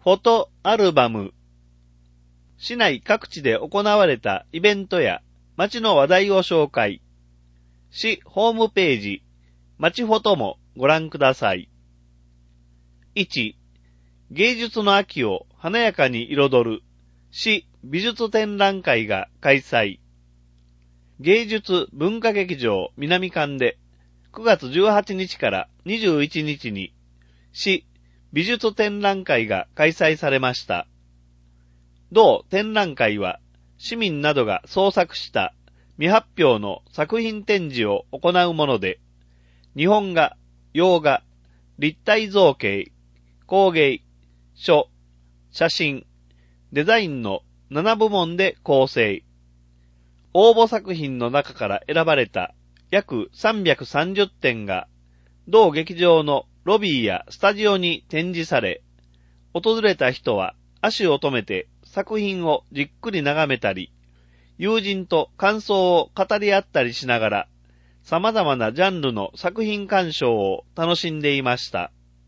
フォトアルバム。市内各地で行われたイベントや街の話題を紹介。市ホームページ、街フォトもご覧ください。1、芸術の秋を華やかに彩る市美術展覧会が開催。芸術文化劇場南館で9月18日から21日に市美術展覧会が開催されました。同展覧会は市民などが創作した未発表の作品展示を行うもので、日本画、洋画、立体造形、工芸、書、写真、デザインの7部門で構成。応募作品の中から選ばれた約330点が同劇場のロビーやスタジオに展示され、訪れた人は足を止めて作品をじっくり眺めたり、友人と感想を語り合ったりしながら、様々なジャンルの作品鑑賞を楽しんでいました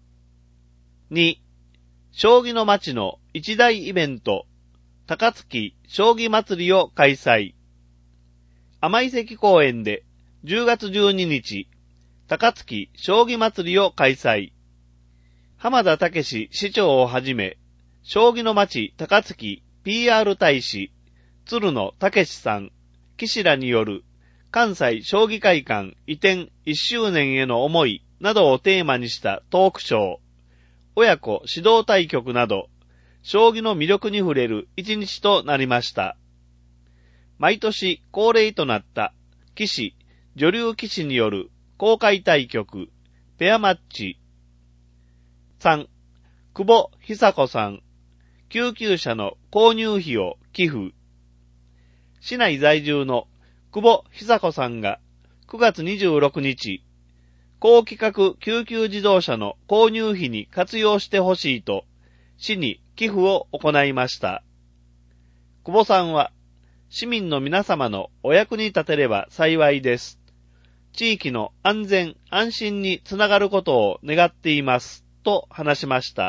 。2、将棋の街の一大イベント、高槻将棋祭りを開催。甘井関公園で10月12日、高槻将棋祭りを開催。浜田武史市長をはじめ、将棋の街高槻 PR 大使、鶴野武史さん、棋士らによる関西将棋会館移転1周年への思いなどをテーマにしたトークショー、親子指導対局など、将棋の魅力に触れる一日となりました。毎年恒例となった棋士、女流棋士による公開対局、ペアマッチ。3、久保久子さん、救急車の購入費を寄付。市内在住の久保久子さんが9月26日、高規格救急自動車の購入費に活用してほしいと、市に寄付を行いました。久保さんは、市民の皆様のお役に立てれば幸いです。地域の安全安心につながることを願っています、と話しました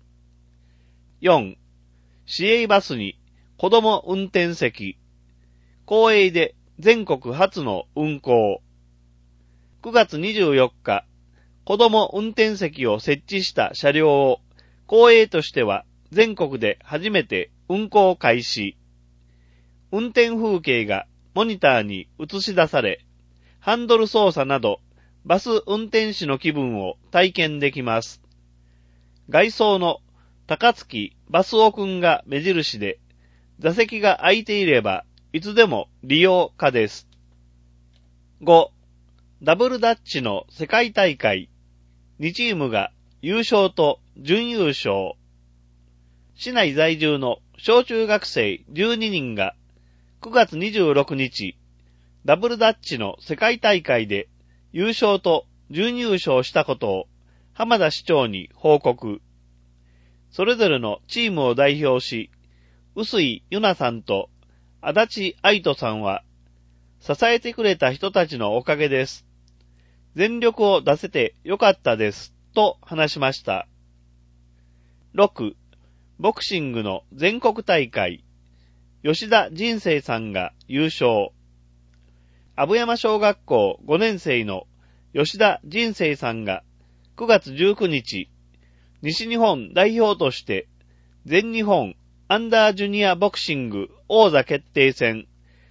。4、市営バスに子供運転席。公営で全国初の運行。9月24日、子供運転席を設置した車両を公営としては全国で初めて運行開始。運転風景がモニターに映し出され、ハンドル操作などバス運転士の気分を体験できます。外装の高槻バスオくんが目印で、座席が空いていればいつでも利用可です。5、ダブルダッチの世界大会。2チームが優勝と準優勝。市内在住の小中学生12人が9月26日、ダブルダッチの世界大会で優勝と準優勝したことを浜田市長に報告。それぞれのチームを代表し、臼井ゆなさんと足立愛斗さんは、支えてくれた人たちのおかげです。全力を出せてよかったです、と話しました。6、ボクシングの全国大会。吉田人生さんが優勝。阿武山小学校5年生の吉田人生さんが9月19日、西日本代表として全日本アンダージュニアボクシング王座決定戦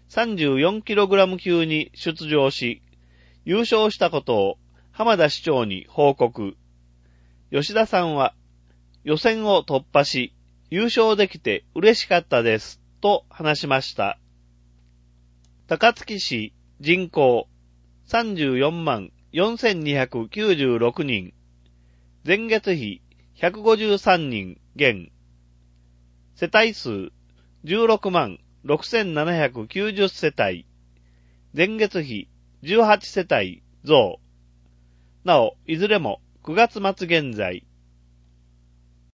34kg 級に出場し、優勝したことを浜田市長に報告。吉田さんは予選を突破し優勝できて嬉しかったですと話しました。高槻市人口34万4296人。前月比153人減。世帯数16万6790世帯。前月比18世帯増。なお、いずれも9月末現在、